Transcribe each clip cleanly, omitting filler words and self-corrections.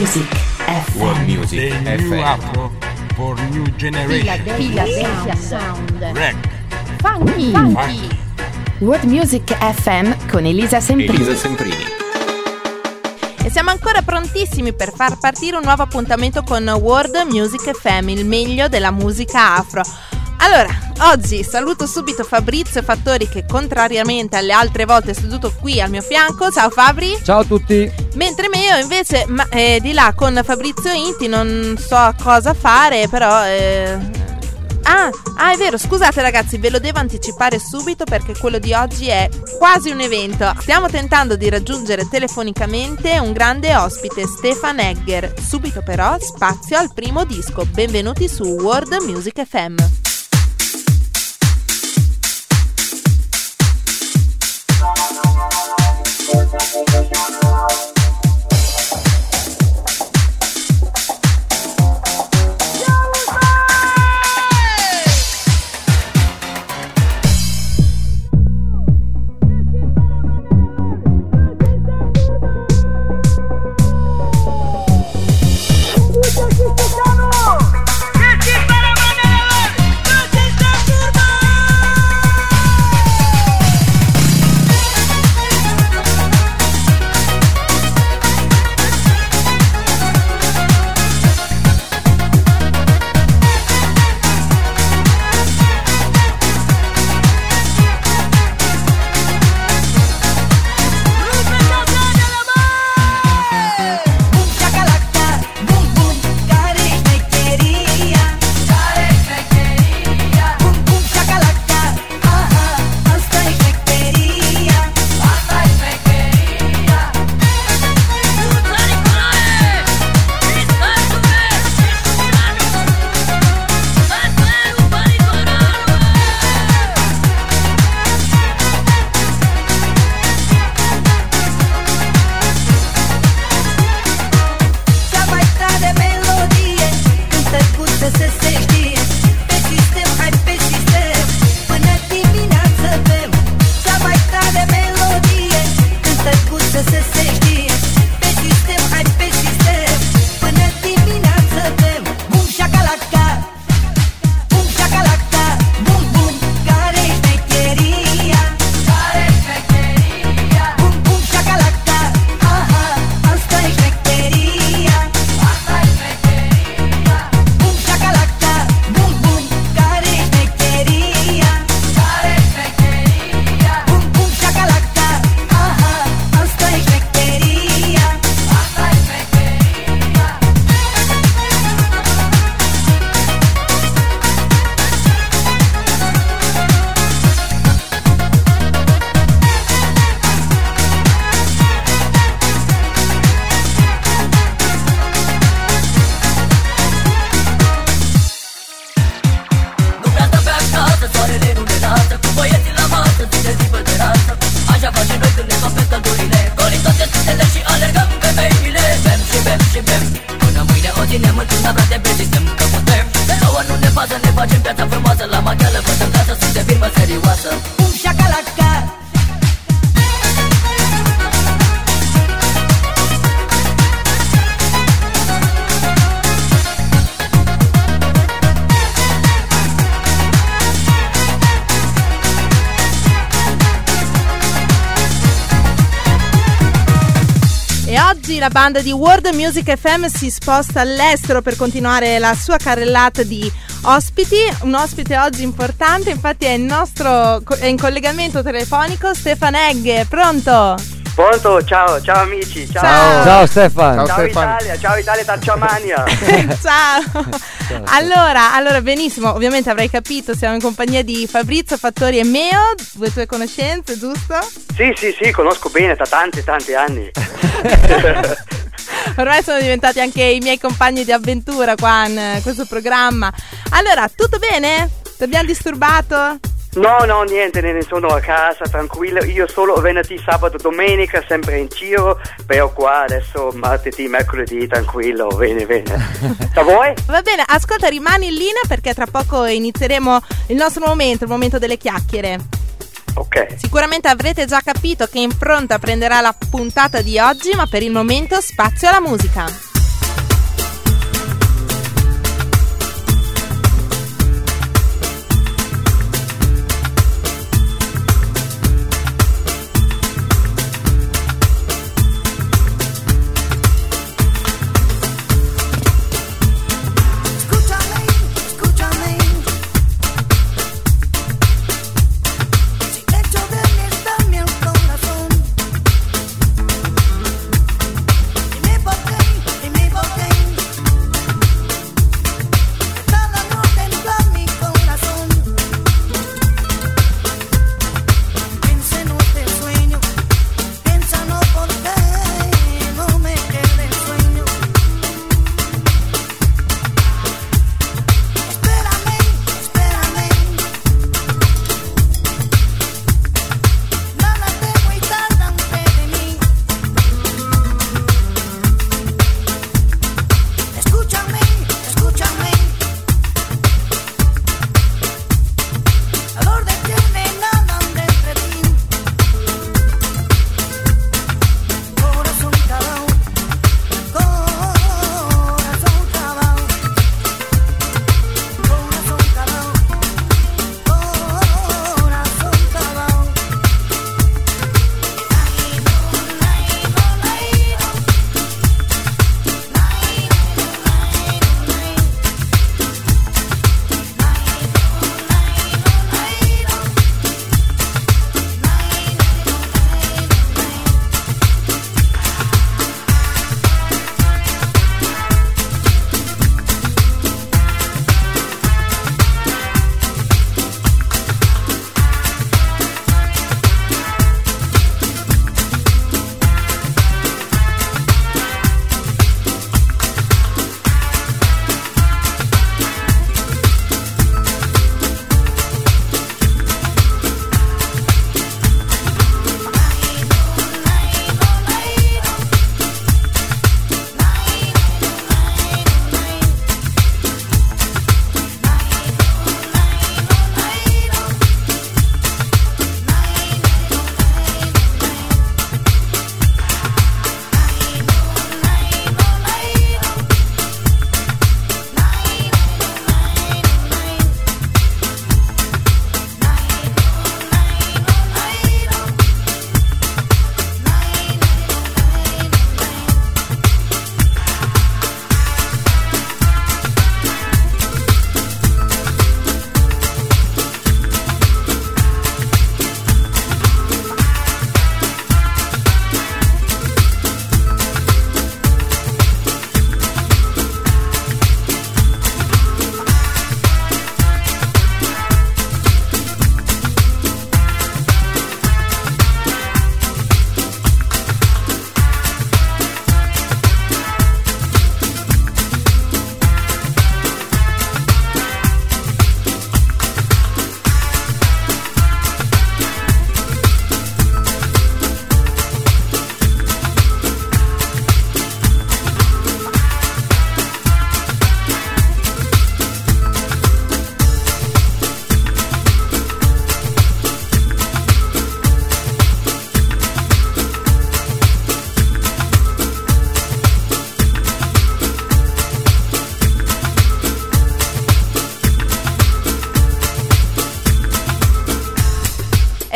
Music FM. World Music The new FM. Afro for new generation. Philadelphia Sound. Rec. Funky. World Music FM con Elisa Semprini. Elisa Semprini. E siamo ancora prontissimi per far partire un nuovo appuntamento con World Music FM, il meglio della musica afro. Allora, oggi saluto subito Fabrizio Fattori che contrariamente alle altre volte è seduto qui al mio fianco. Ciao Fabri. Ciao a tutti. Mentre Meo invece di là con Fabrizio Inti, non so cosa fare, però... Ah, è vero, scusate ragazzi, ve lo devo anticipare subito perché quello di oggi è quasi un evento. Stiamo tentando di raggiungere telefonicamente un grande ospite, Stefan Egger. Subito però spazio al primo disco. Benvenuti su World Music FM. La banda di World Music FM si sposta all'estero per continuare la sua carrellata di ospiti. Un ospite oggi importante, infatti è in collegamento telefonico Stefan Egger. Pronto? Pronto, ciao amici, Ciao Stefan. Ciao Italia, Tacciamania. Ciao. Allora, benissimo, ovviamente avrai capito, siamo in compagnia di Fabrizio Fattori e Meo, due tue conoscenze, giusto? Sì, conosco bene da tanti anni. Ormai sono diventati anche i miei compagni di avventura qua in questo programma. Allora, tutto bene? Ti abbiamo disturbato? No, niente, ne sono a casa, tranquillo. Io solo venerdì, sabato, domenica, sempre in giro. Però qua adesso martedì, mercoledì, tranquillo, bene. Da voi? Va bene, ascolta, rimani in linea perché tra poco inizieremo il nostro momento, il momento delle chiacchiere. Ok. Sicuramente avrete già capito che Impronta prenderà la puntata di oggi, ma per il momento spazio alla musica.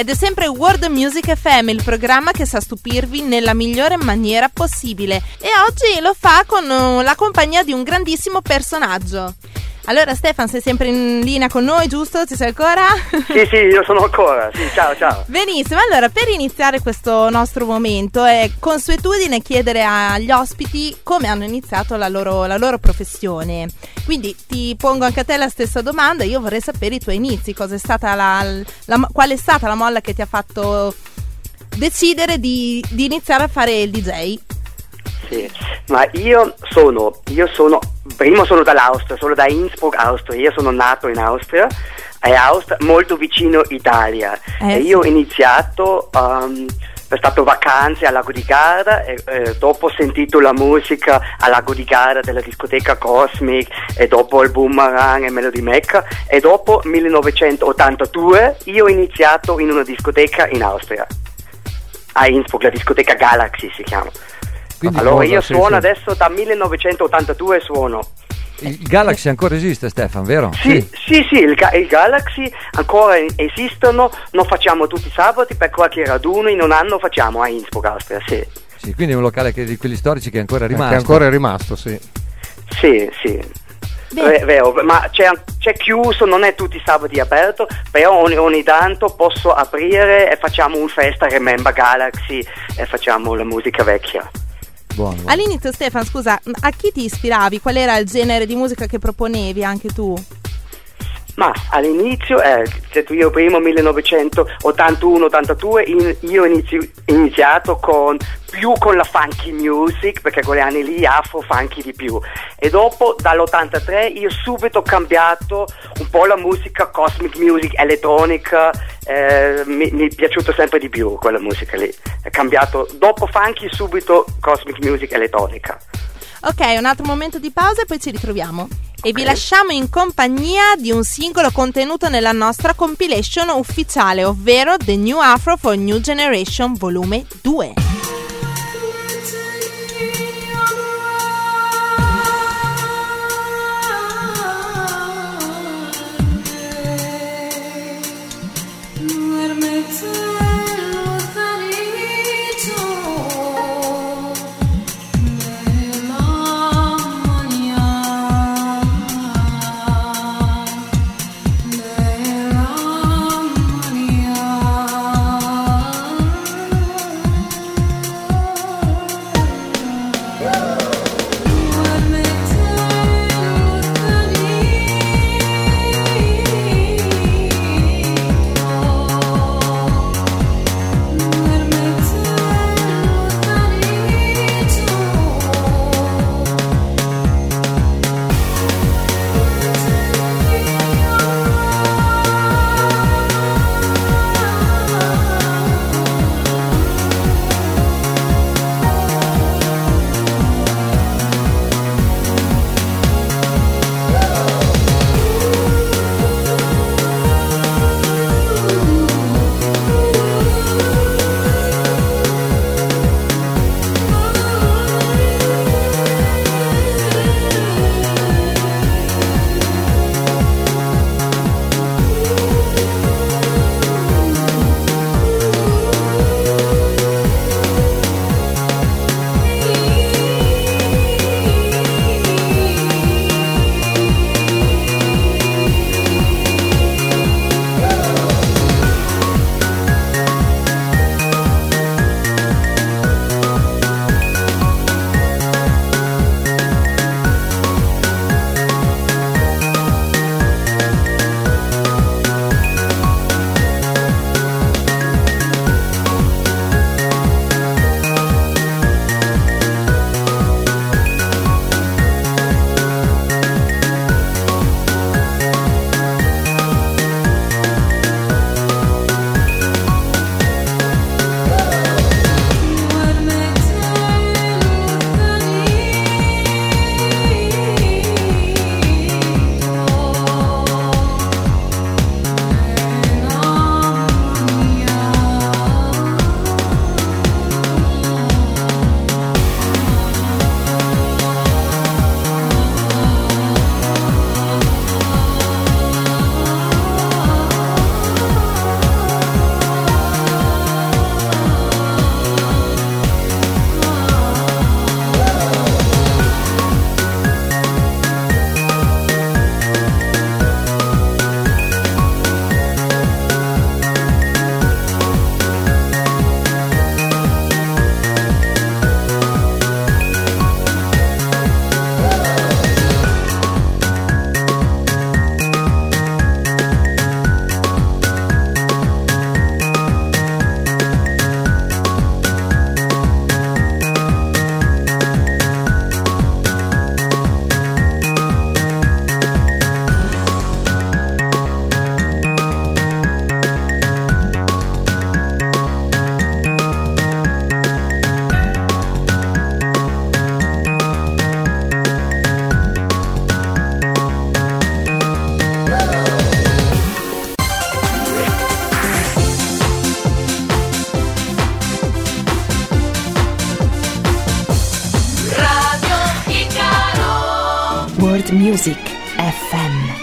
ed è sempre World Music FM, il programma che sa stupirvi nella migliore maniera possibile, e oggi lo fa con la compagnia di un grandissimo personaggio. Allora Stefan, sei sempre in linea con noi, giusto? Ci sei ancora? Sì, io sono ancora, sì, ciao. Benissimo, allora per iniziare questo nostro momento è consuetudine chiedere agli ospiti come hanno iniziato la loro professione. Quindi ti pongo anche a te la stessa domanda, io vorrei sapere i tuoi inizi, qual è stata la molla che ti ha fatto decidere di iniziare a fare il DJ? Sì, ma io sono prima sono dall'Austria, sono da Innsbruck, Austria. Io sono nato in Austria, molto vicino Italia, e io ho iniziato ho stato vacanze al Lago di Garda e dopo ho sentito la musica al Lago di Garda della discoteca Cosmic, e dopo il Boomerang e Melody Mecca, e dopo 1982 io ho iniziato in una discoteca in Austria, a Innsbruck, la discoteca Galaxy si chiama. Quindi allora io suono adesso da 1982 suono. Il Galaxy ancora esiste, Stefan, vero? Sì, il Galaxy ancora esistono, non facciamo tutti i sabati, per qualche raduno in un anno facciamo a Innsbruck, Austria, sì. Sì, quindi è un locale di quelli storici che è ancora rimasto. Che ancora è rimasto, sì. Sì. Vero, ma c'è chiuso, non è tutti i sabati aperto, però ogni tanto posso aprire e facciamo un festa Remember Galaxy e facciamo la musica vecchia. Buono. All'inizio, Stefan, scusa, a chi ti ispiravi? Qual era il genere di musica che proponevi anche tu? Ma all'inizio, io prima 1981-82 io ho iniziato più con la funky music, perché quegli anni lì afro funky di più, e dopo dall'83 io subito ho cambiato un po' la musica cosmic music, elettronica, mi è piaciuto sempre di più quella musica lì, è cambiato dopo funky subito cosmic music elettronica. Ok, un altro momento di pausa e poi ci ritroviamo. E vi lasciamo in compagnia di un singolo contenuto nella nostra compilation ufficiale, ovvero The New Afro for New Generation Volume 2. World Music FM.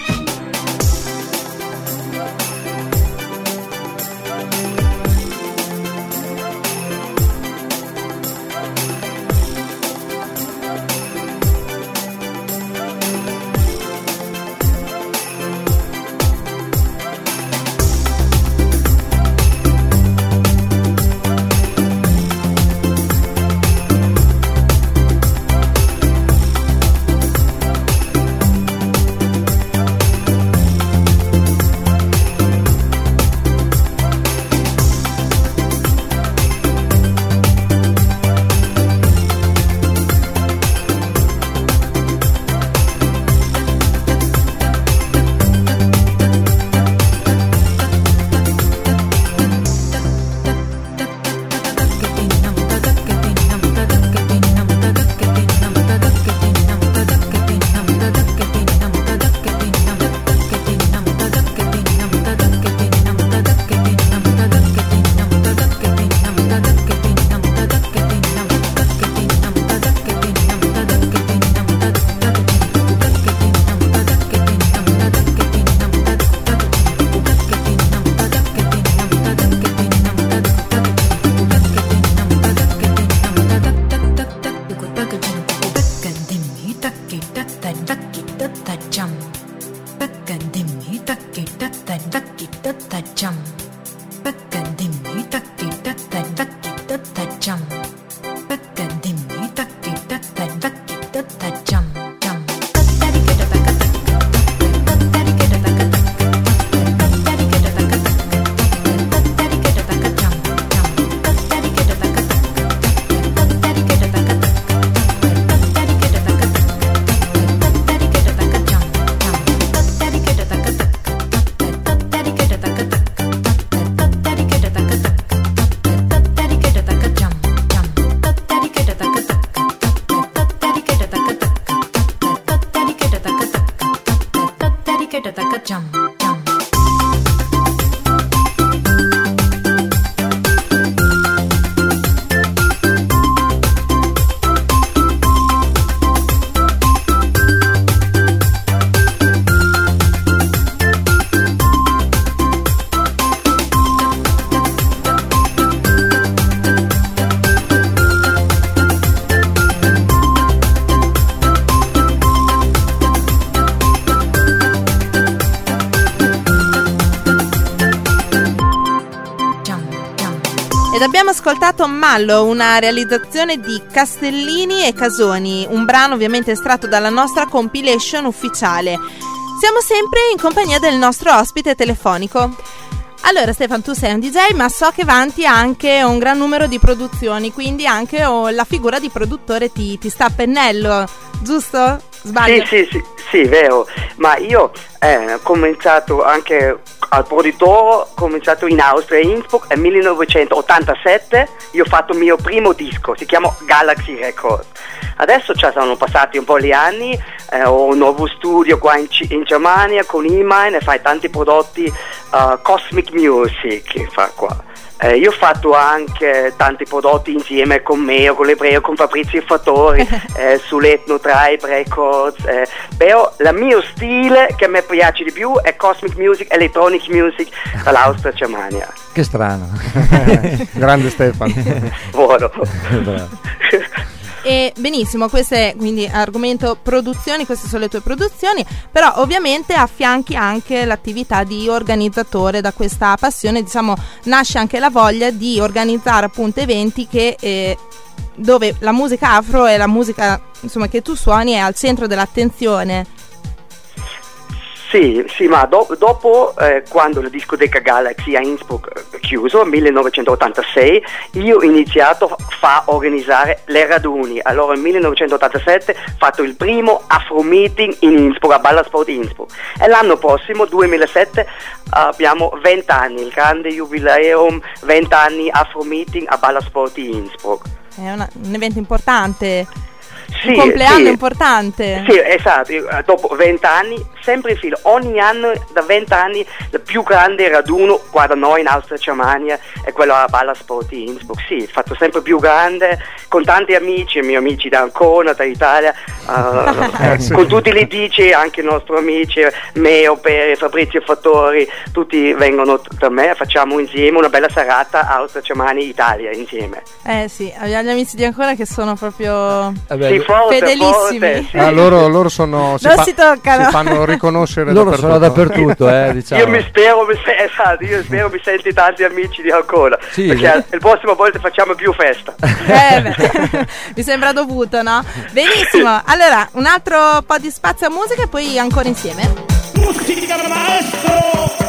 Abbiamo ascoltato Mallo, una realizzazione di Castellini e Casoni, un brano ovviamente estratto dalla nostra compilation ufficiale. Siamo sempre in compagnia del nostro ospite telefonico. Allora Stefan, tu sei un DJ, ma so che vanti anche un gran numero di produzioni, quindi anche la figura di produttore ti sta a pennello, giusto? Sbaglio? Sì, vero, ma io ho cominciato anche al produttore, ho cominciato in Austria, in Innsbruck nel 1987, io ho fatto il mio primo disco, si chiama Galaxy Records. Adesso sono passati un po' gli anni, ho un nuovo studio qua in Germania con Iman e fai tanti prodotti, Cosmic Music fa qua. Io ho fatto anche tanti prodotti insieme con me o con l'Ebreo, con Fabrizio Fattori, sull'Ethno Tribe Records, però il mio stile che mi piace di più è Cosmic Music, Electronic Music dall'Austria Germania. Che strano. Grande Stefano. Buono. E benissimo, questo è quindi argomento produzioni, queste sono le tue produzioni, però ovviamente affianchi anche l'attività di organizzatore. Da questa passione, diciamo, nasce anche la voglia di organizzare appunto eventi che dove la musica afro e la musica, insomma, che tu suoni è al centro dell'attenzione. Sì, ma dopo quando la discoteca Galaxy a Innsbruck chiuso nel 1986, io ho iniziato a organizzare le raduni. Allora nel 1987 ho fatto il primo Afro Meeting in Innsbruck, a Ballersport Innsbruck, e l'anno prossimo, 2007, abbiamo 20 anni, il grande jubileum, 20 anni Afro Meeting a Ballersport Innsbruck. È un evento importante. un compleanno importante. Sì, esatto. Dopo 20 anni, sempre in fila, ogni anno da 20 anni il più grande raduno qua da noi in Austria-Germania è quello a Ballsport di Innsbruck. Sì, fatto sempre più grande, con tanti amici, i miei amici da Ancona, dall'Italia, con tutti gli DJ, anche i nostri amici, Meo, Pere, Fabrizio Fattori, tutti vengono da me, facciamo insieme una bella serata Austria-Germania-Italia insieme. Sì, abbiamo gli amici di Ancona che sono proprio Forte, fedelissimi. sì. Loro sono non si toccano, si fanno riconoscere loro sono dappertutto, diciamo. Io spero mi senti tanti amici di Ancona, sì, perché il prossima volta facciamo più festa. Mi sembra dovuto, no? Benissimo, allora un altro po' di spazio a musica e poi ancora insieme. Musica maestro!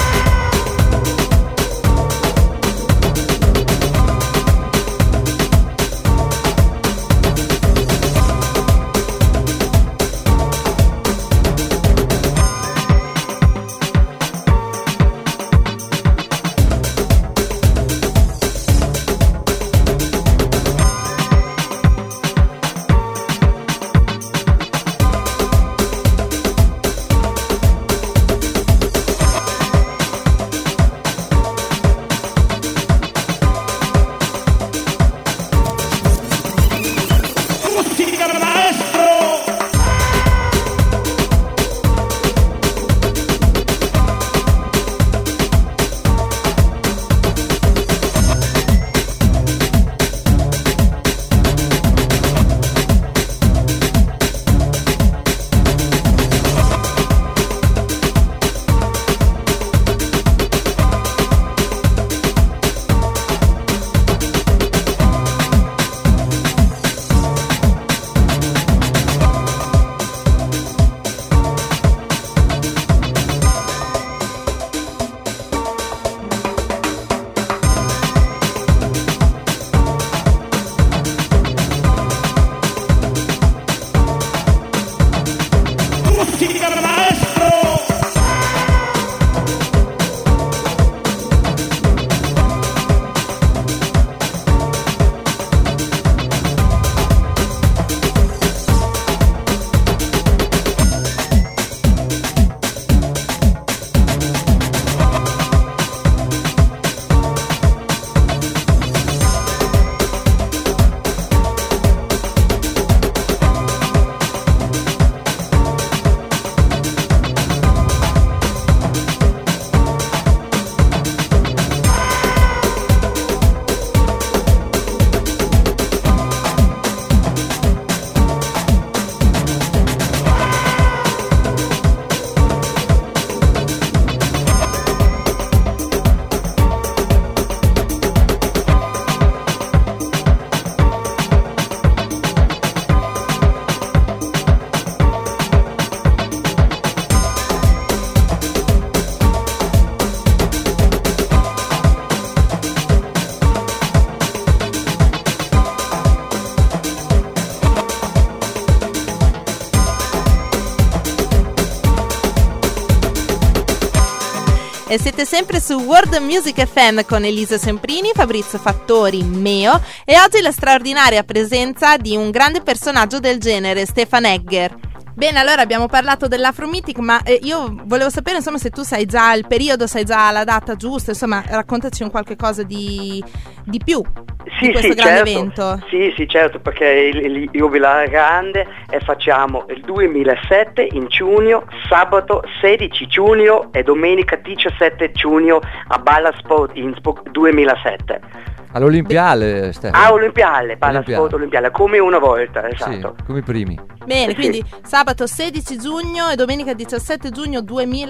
E siete sempre su World Music FM con Elisa Semprini, Fabrizio Fattori, Meo, e oggi la straordinaria presenza di un grande personaggio del genere, Stefan Egger. Bene, allora abbiamo parlato dell'Afromusic, ma io volevo sapere insomma se tu sai già il periodo, sai già la data giusta, insomma raccontaci un qualche cosa di più di questo grande evento. Sì, certo, perché il jubilare è grande e facciamo il 2007 in giugno, sabato 16 giugno e domenica 17 giugno a Ballsport Innsbruck 2007. All'Olimpiale, Stefano. Olimpiale, Ballsport Olimpiale, come una volta, esatto. Sì, come i primi. Bene, quindi sabato 16 giugno e domenica 17 giugno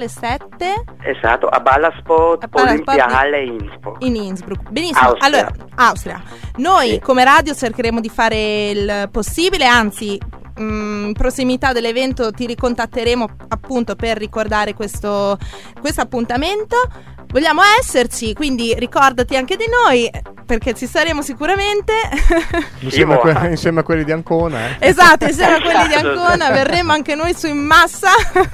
2007. Esatto, a Ballsport Olimpiale Innsbruck. In Innsbruck. Benissimo. Allora, Austria. Noi come radio cercheremo di fare il possibile, anzi in prossimità dell'evento ti ricontatteremo appunto per ricordare questo appuntamento. Vogliamo esserci, quindi ricordati anche di noi, perché ci saremo sicuramente. Insieme a quelli di Ancona. Esatto, insieme a quelli di Ancona verremo anche noi su in massa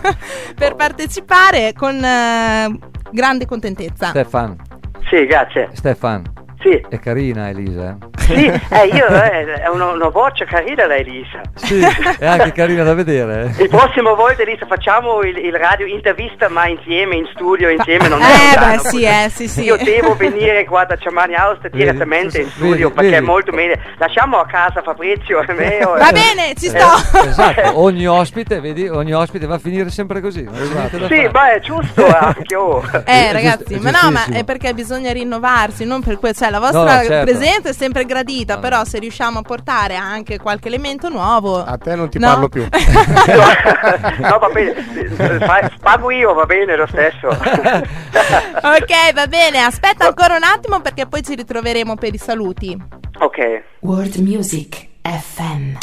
per partecipare con grande contentezza. Stefan. Sì, grazie. Stefan. Sì. È carina Elisa. Sì, è una voce carina la Elisa. Sì, è anche carina da vedere. Il prossimo volta, Elisa, facciamo il radio intervista, ma insieme, in studio, insieme, non è lontano, sì. Io devo venire qua da Ciamani Austria direttamente in studio, perché è molto meglio. Lasciamo a casa Fabrizio e me. Va bene, ci sto. Esatto, ogni ospite va a finire sempre così. Sì, ma è giusto anche ragazzi, ma no, ma è perché bisogna rinnovarsi, non per quello, cioè la vostra presenza è sempre gradita, però se riusciamo a portare anche qualche elemento nuovo. A te non ti parlo più. No, va bene, pago io, va bene lo stesso. Ok, va bene, aspetta ancora un attimo perché poi ci ritroveremo per i saluti. Ok. World Music FM.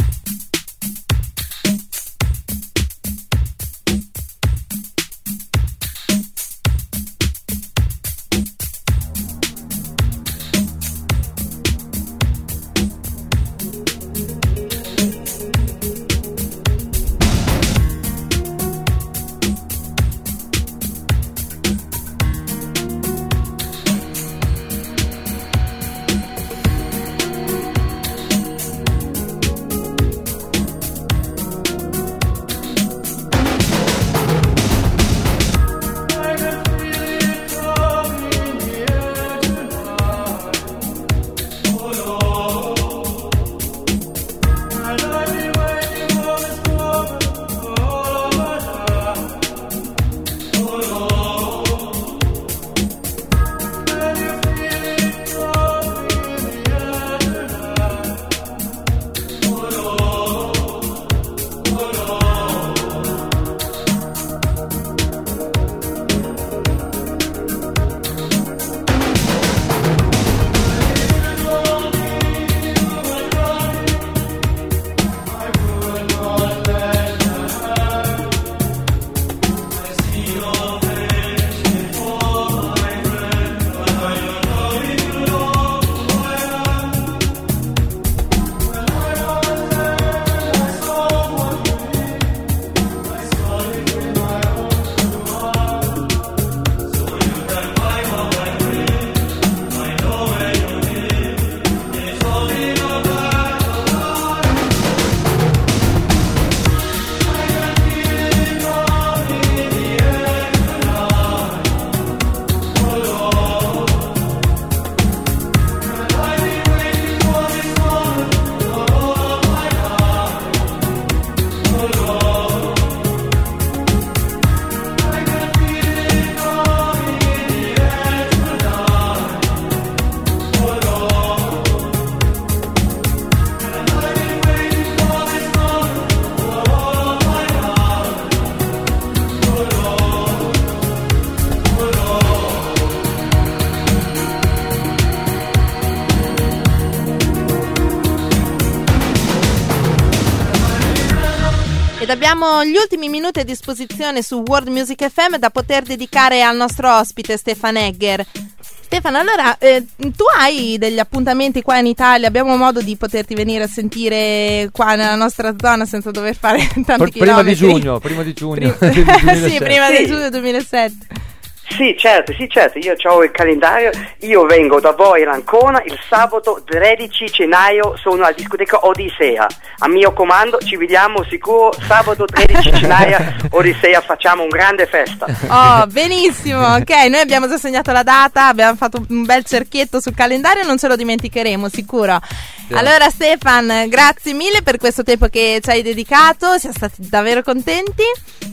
Abbiamo gli ultimi minuti a disposizione su World Music FM da poter dedicare al nostro ospite Stefan Egger. Stefano, allora tu hai degli appuntamenti qua in Italia? Abbiamo modo di poterti venire a sentire qua nella nostra zona senza dover fare tanti chilometri? Prima di giugno. Sì, prima di giugno 2007. Sì, certo, io ho il calendario, io vengo da voi in Ancona il sabato 13 gennaio, sono alla discoteca Odissea, a mio comando ci vediamo sicuro sabato 13 gennaio Odissea, facciamo un grande festa. Oh, benissimo, ok, noi abbiamo già segnato la data, abbiamo fatto un bel cerchietto sul calendario, non ce lo dimenticheremo sicuro. Sì. Allora Stefan, grazie mille per questo tempo che ci hai dedicato, siamo stati davvero contenti.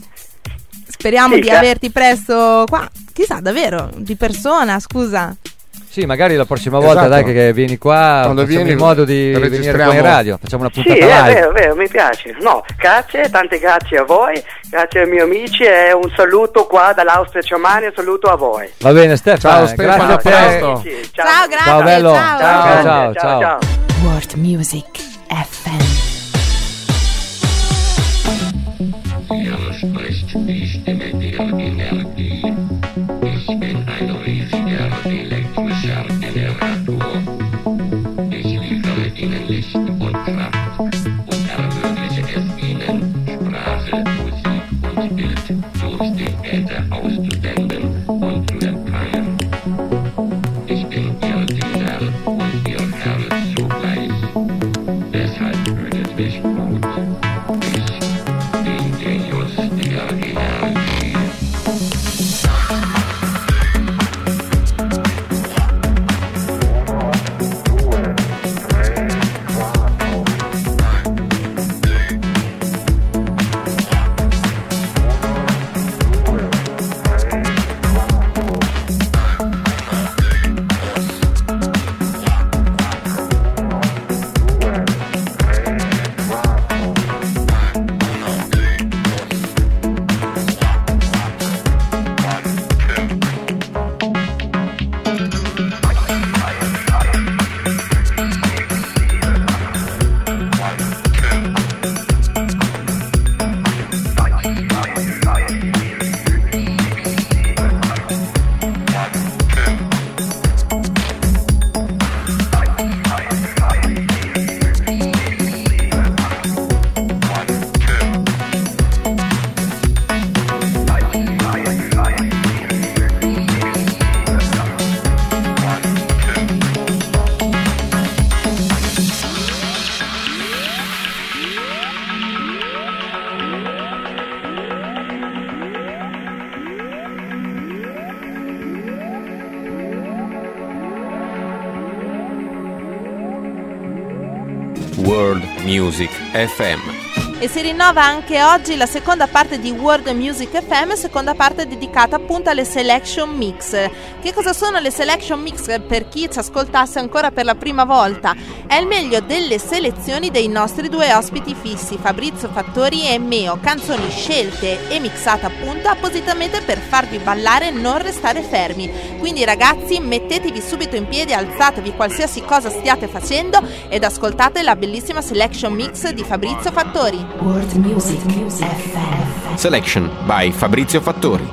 Speriamo di averti presto qua, chissà, davvero, di persona, scusa. Sì, magari la prossima volta, dai, che vieni qua, quando vieni modo di venire qua in radio, facciamo una puntata live. Sì, è vero, mi piace. No, grazie, tante grazie a voi, grazie ai miei amici e un saluto qua dall'Austria Ciamani, un saluto a voi. Va bene, Stefano. Ciao Stefano, grazie a te. Ciao, grazie. Ciao, bello. Ciao. World Music FM. Spricht die Stimme der Energie. Ich bin ein riesiger elektrischer Generator. Ich liefere Ihnen Licht und Kraft und ermögliche es Ihnen, Sprache, Musik und Bild durch den Äther auszusenden und zu empfangen. Ich bin Ihr Diener. World Music FM. E si rinnova anche oggi la seconda parte di World Music FM, seconda parte dedicata appunto alle Selection Mix. Che cosa sono le Selection Mix per chi ci ascoltasse ancora per la prima volta? È il meglio delle selezioni dei nostri due ospiti fissi, Fabrizio Fattori e Meo, canzoni scelte e mixate appunto appositamente per farvi ballare e non restare fermi. Quindi ragazzi, mettetevi subito in piedi, alzatevi qualsiasi cosa stiate facendo ed ascoltate la bellissima Selection Mix di Fabrizio Fattori. World Music FM. Selection by Fabrizio Fattori.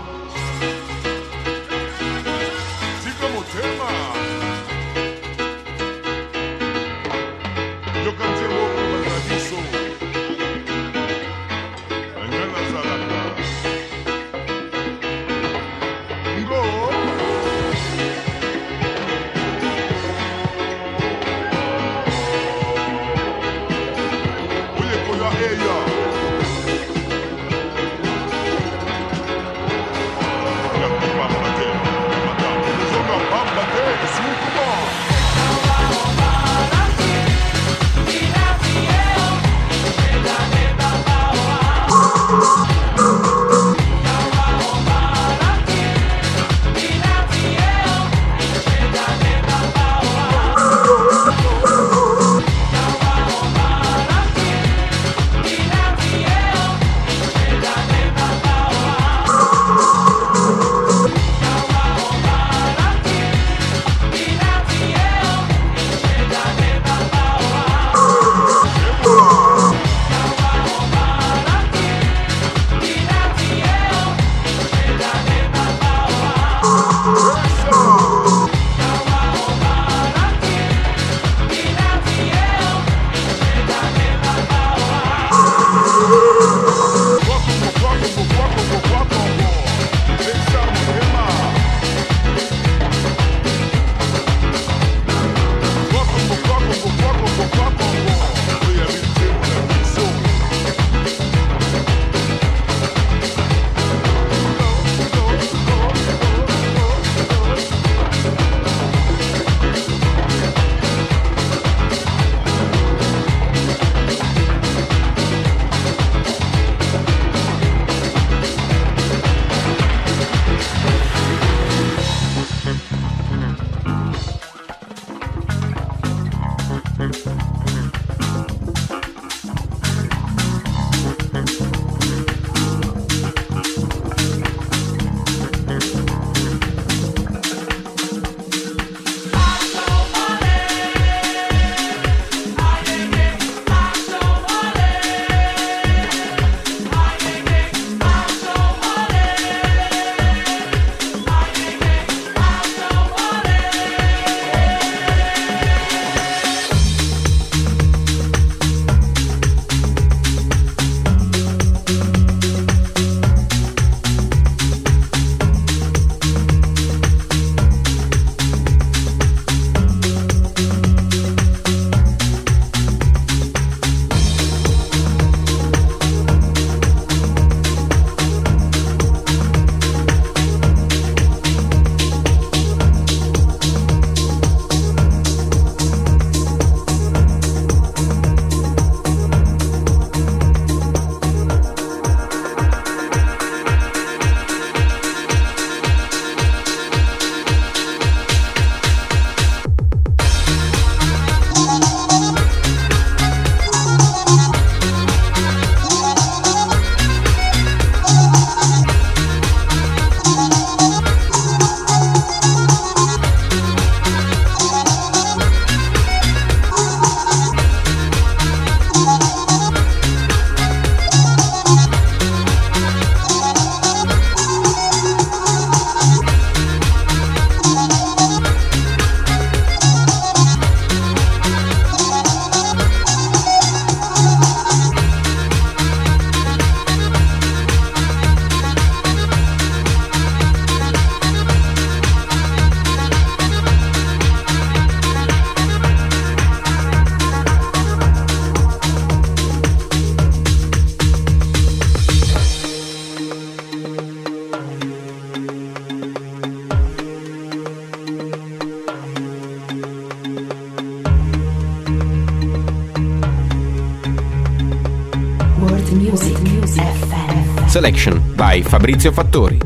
Music FM. Selection by Fabrizio Fattori.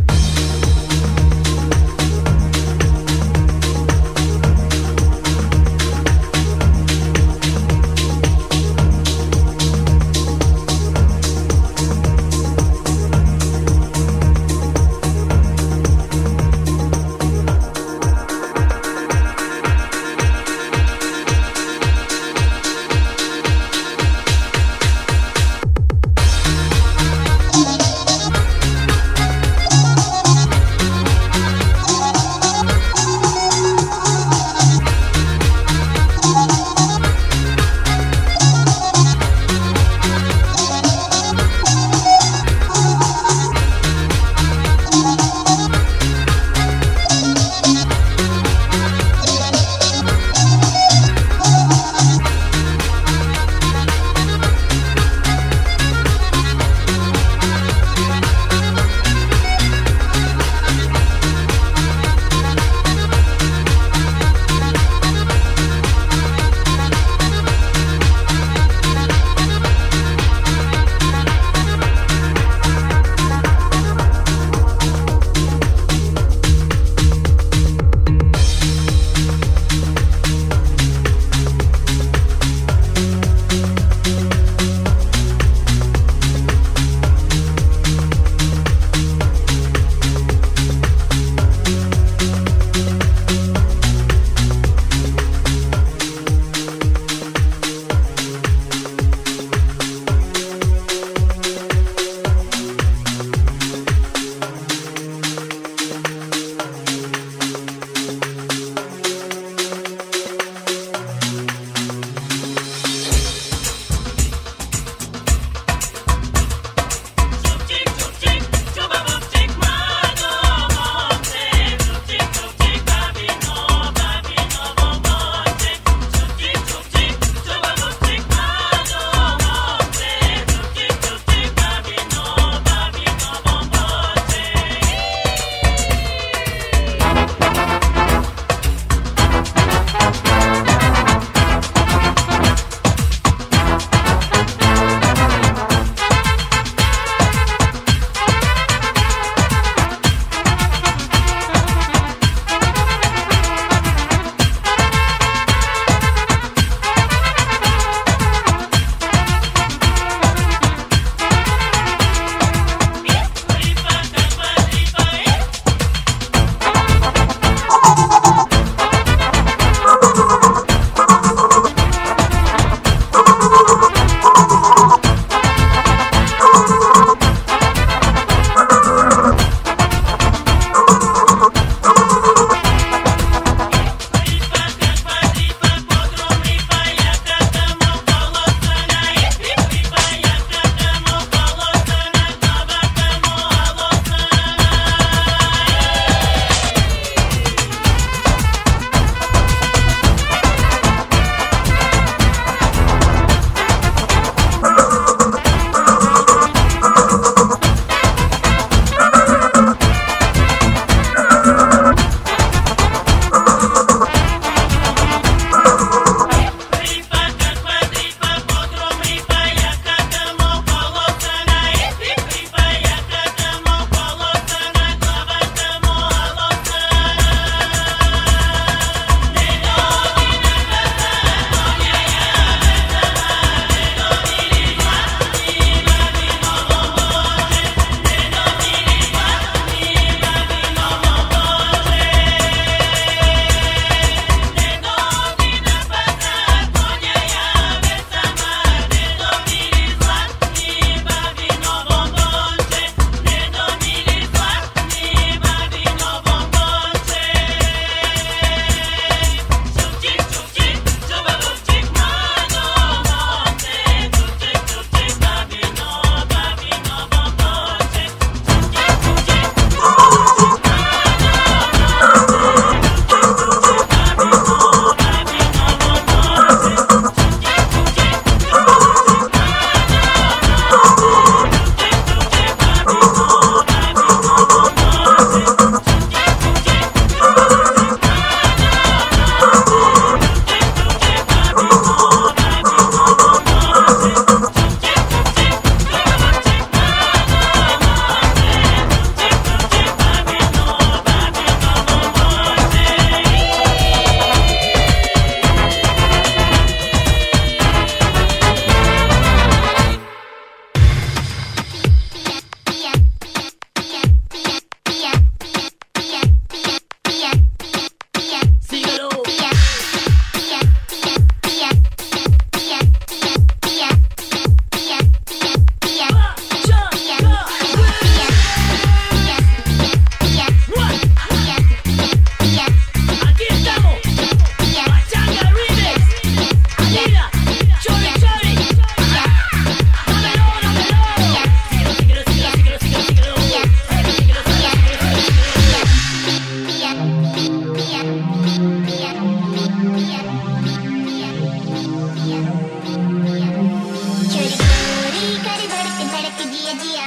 जिया जिया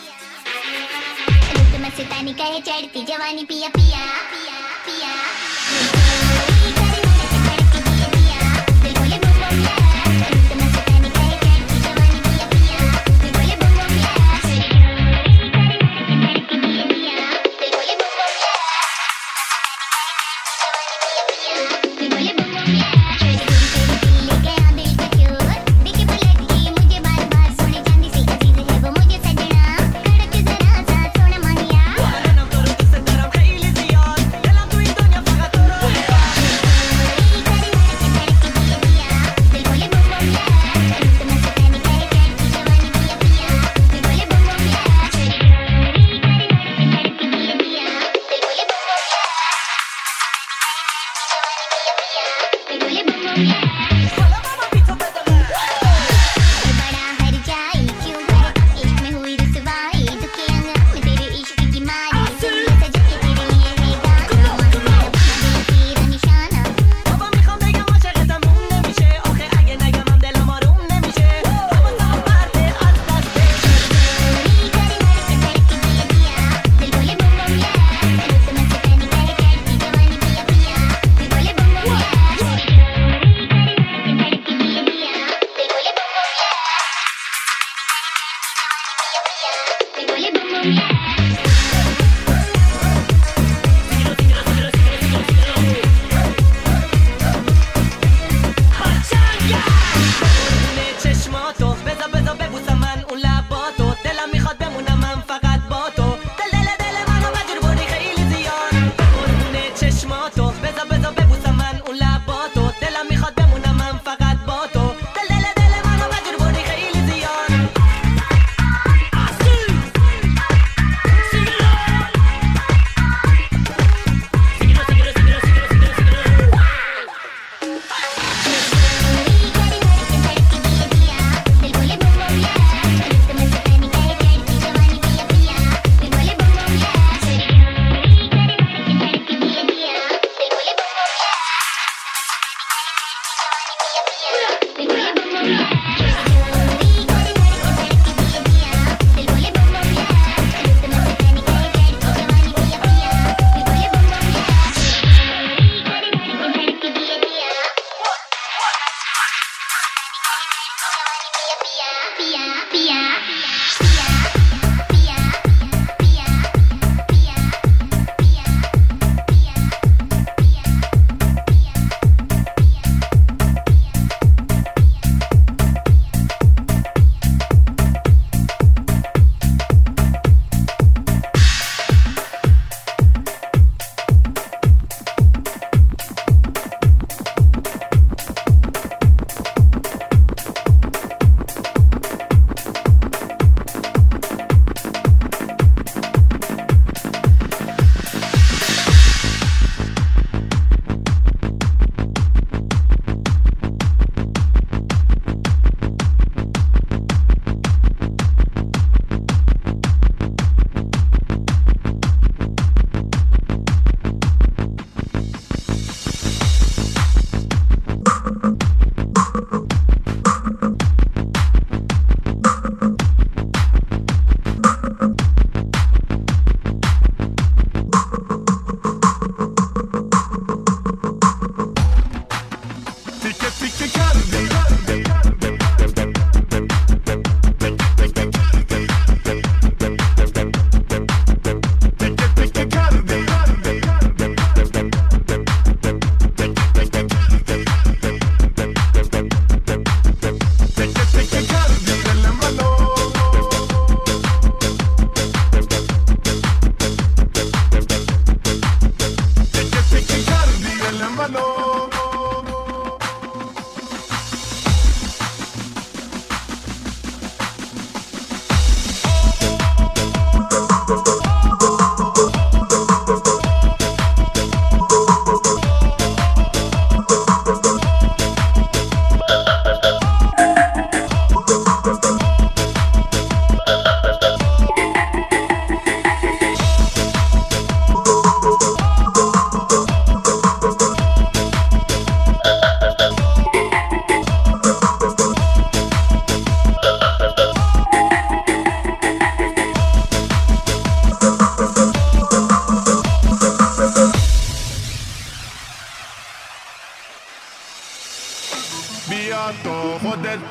रुत मस्तानी कहे चढ़ती जवानी पिया पिया पिया पिया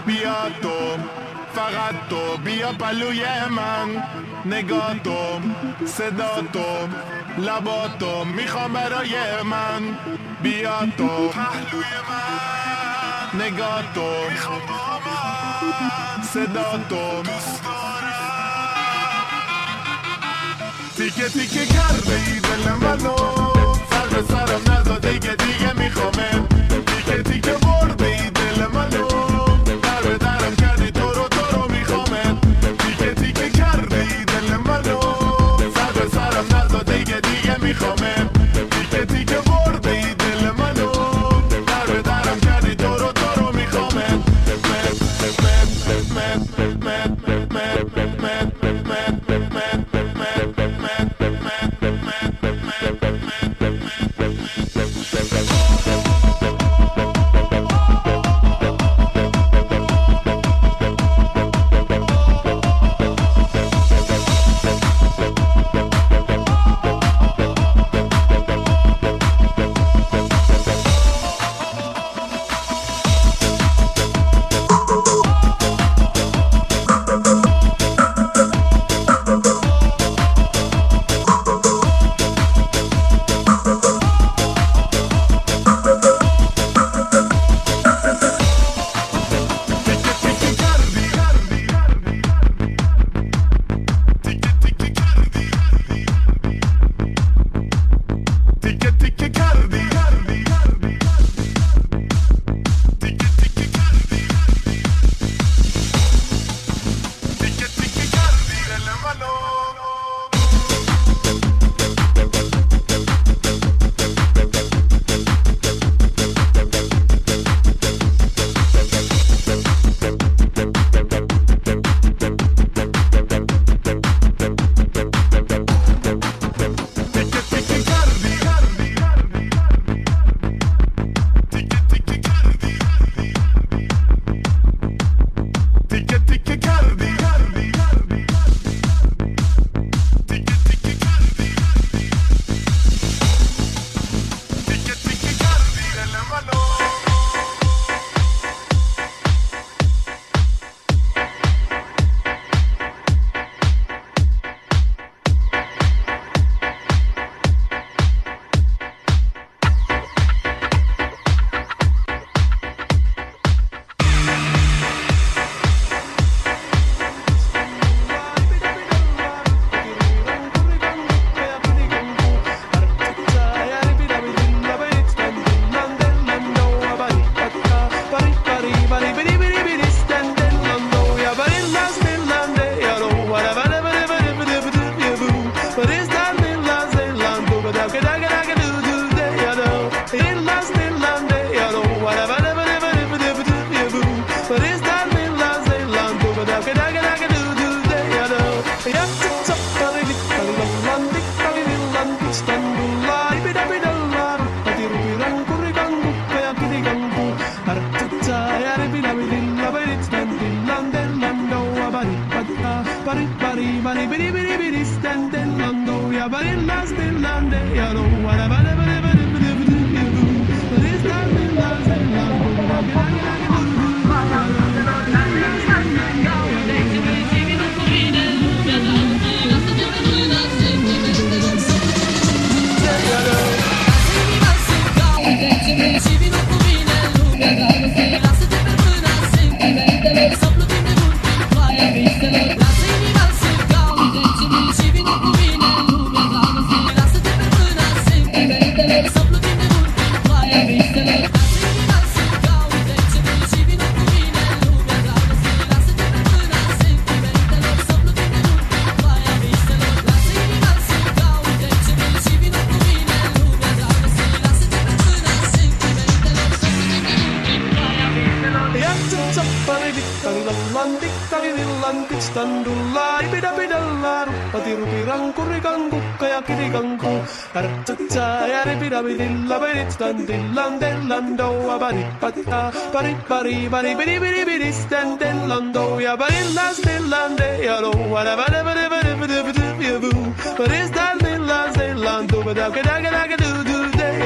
بیا تو فقط تو بیا پلوی من نگاه تو صدا تو لبا تو میخوام برای من بیا تو پهلوی من نگاه تو میخوام با من صدا تو دوست دارم تیکه تیکه کردی دل منو سر به سرم نزا دیگه میخوامه تیکه تیکه بردی دل منو در به درم کردی تو رو میخوامه تیکه تیکه کردی دل منو سر به سرم نزا دیگه میخوامه تیکه تیکه بردی دل منو در به درم کردی تو رو میخوامه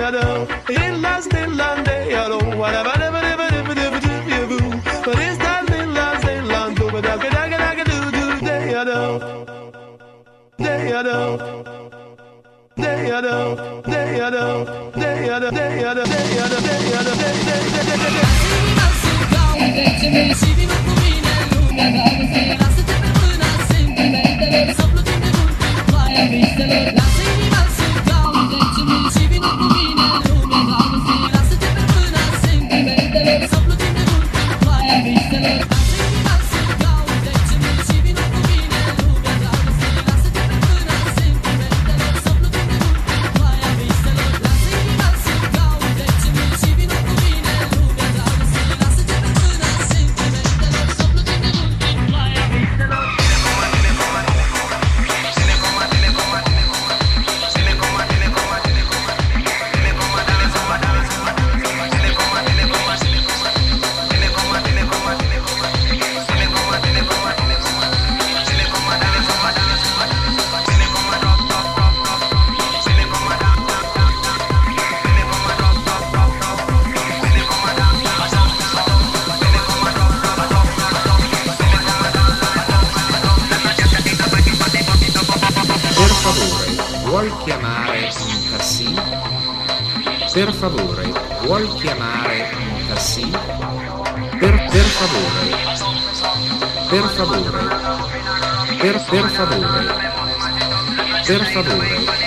But it's that Per favore, vuoi chiamare un taxi? Per favore. Per favore. Per favore. Per favore.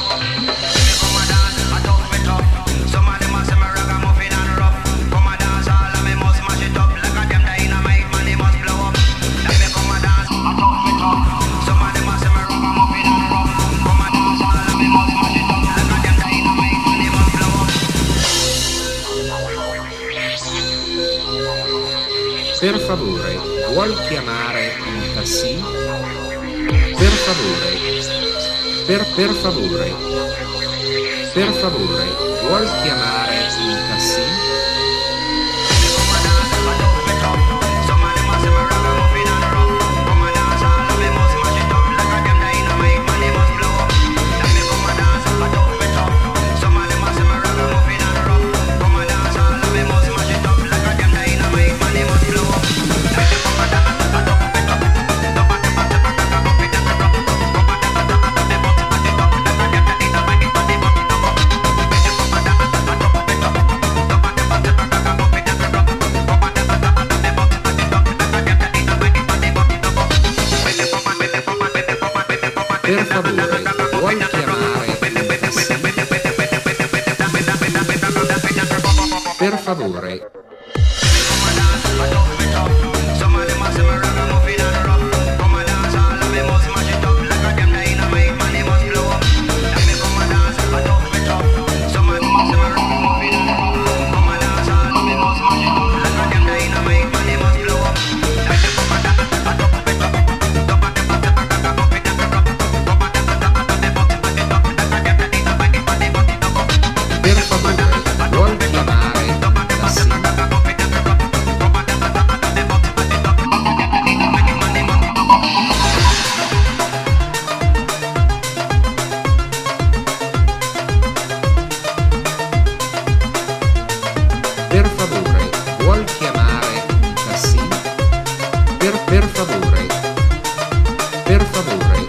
Per favore, vuoi chiamare un taxi? Per favore. Per favore. Per favore, vuoi chiamare un taxi? Per favore, vuoi chiamare un taxi? Per favore. Per favore. Per favore.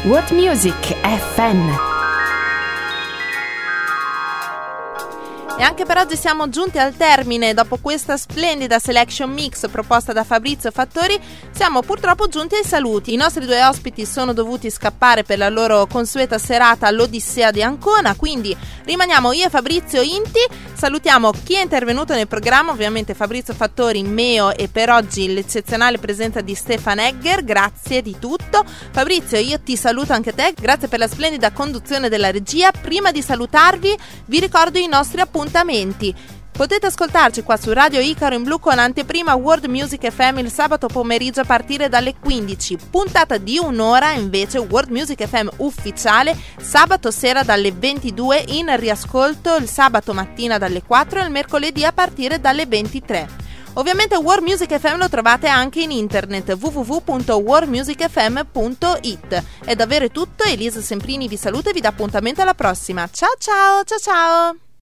What Music FM. E anche per oggi siamo giunti al termine. Dopo questa splendida selection mix proposta da Fabrizio Fattori, siamo purtroppo giunti ai saluti. I nostri due ospiti sono dovuti scappare per la loro consueta serata all'Odissea di Ancona, quindi rimaniamo io e Fabrizio Inti. Salutiamo chi è intervenuto nel programma, ovviamente Fabrizio Fattori, Meo e per oggi l'eccezionale presenza di Stefan Egger. Grazie di tutto. Fabrizio, io ti saluto anche te, grazie per la splendida conduzione della regia. Prima di salutarvi vi ricordo i nostri appuntamenti. Potete ascoltarci qua su Radio Icaro in blu con anteprima World Music FM il sabato pomeriggio a partire dalle 15, puntata di un'ora invece World Music FM ufficiale sabato sera dalle 22, in riascolto il sabato mattina dalle 4 e il mercoledì a partire dalle 23. Ovviamente World Music FM lo trovate anche in internet www.worldmusicfm.it. È davvero tutto, Elisa Semprini vi saluta e vi dà appuntamento alla prossima. Ciao ciao ciao ciao!